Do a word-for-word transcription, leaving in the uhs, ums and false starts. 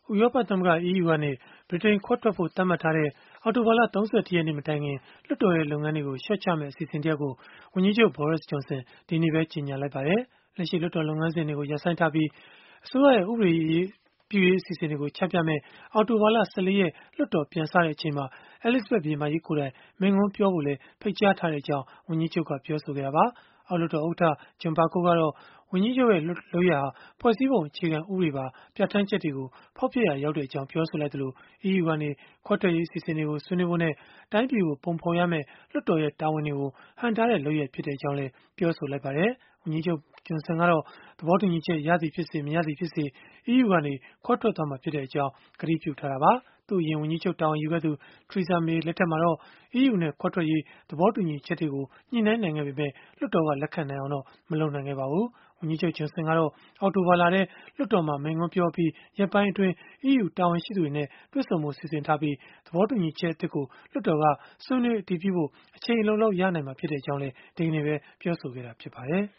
ဥရောပသမဂ္ဂ E U ကနေ ဗြိတိန်ခွဲထွက်ဖို့ သတ်မှတ်ထားတဲ့ အောက်တိုဘာလ ၃၁ ရက်နေ့ မတိုင်ခင် လွှတ်တော်ရဲ့ လုပ်ငန်းတွေကို လျှော့ချမယ့် အစီအစဉ်တရပ်ကို ဝန်ကြီးချုပ် Boris Johnson ဒီနေ့ပဲ ကြေညာလိုက်ပါတယ်။ လက်ရှိ လွှတ်တော်လုပ်ငန်းစဉ်တွေကို ရပ်ဆိုင်းထားပြီး အစိုးရရဲ့ ဥပဒေပြုရေး အစီအစဉ်တွေကို ချပြမယ့် အောက်တိုဘာလ ၁၄ ရက် လွှတ်တော်ပြန်စချိန်မှာ အဲလိဇဘတ်ဘုရင်မကြီးကိုယ်တိုင် မိန့်ခွန်းပြောဖို့လည်း ဖိတ်ကြားထားကြောင်း ဝန်ကြီးချုပ်က ပြောဆိုခဲ့တာပါ။ အောက်လွှတ်တော်ဥက္ကဋ္ဌ John Bercow ကတော့ ဝန်ကြီးချုပ်ရဲ့ လုပ်ရပ်ဟာ ဖွဲ့စည်းပုံအခြေခံဥပဒေပါ ပြဌာန်းချက်တွေကို ဖောက်ဖျက်ရာရောက်ကြောင်း ပြောဆိုလိုက်သလို၊ E U ကနေ ခွဲထွက်ရေး အစီအစဉ်တွေကို ဆွေးနွေးဖို့နဲ့ တိုင်းပြည်ကို ပုံဖော်ရမယ့် လွှတ်တော်ရဲ့ တာဝန်တွေကို ဟန့်တားတဲ့ လုပ်ရပ်ဖြစ်ကြောင်းလည်း ပြောဆိုလိုက်ပါတယ်။ ဝန်ကြီးချုပ် Johnson ကတော့ သဘောတူညီချက် ရသည်ဖြစ်စေ၊ မရသည်ဖြစ်စေ E U ကနေ ခွဲထွက်သွားမှာဖြစ်ကြောင်း ကတိပြုထားတာပါ။ သူ့အရင် ဝန်ကြီးချုပ် တာဝန်ယူခဲ့သူ Theresa May လက်ထက်မှာတော့ E U နဲ့ ခွဲထွက်ရေး သဘောတူညီချက်တွေကို ညှိနှိုင်းနိုင်ခဲ့ပေမဲ့ လွှတ်တော်က လက်ခံနိုင်အောင် မလုပ်နိုင်ခဲ့ပါဘူး။ ဝန်ကြီးချုပ် Johnson ကတော့ အောက်တိုဘာလထဲ လွှတ်တော်မှာ မိန့်ခွန်းပြောအပြီး ရက်ပိုင်းအတွင်း E U တာဝန်ရှိသူတွေနဲ့ တွေ့ဆုံဖို့ စီစဉ်ထားပြီး၊ သဘောတူညီချက်သစ်ကို လွှတ်တော်က ဆွေးနွေးအတည်ပြုဖို့ အချိန်အလုံအလောက် ရနိုင်မှာဖြစ်ကြောင်းလည်း ဒီကနေ့ပဲ ပြောဆိုခဲ့တာ ဖြစ်ပါတယ်။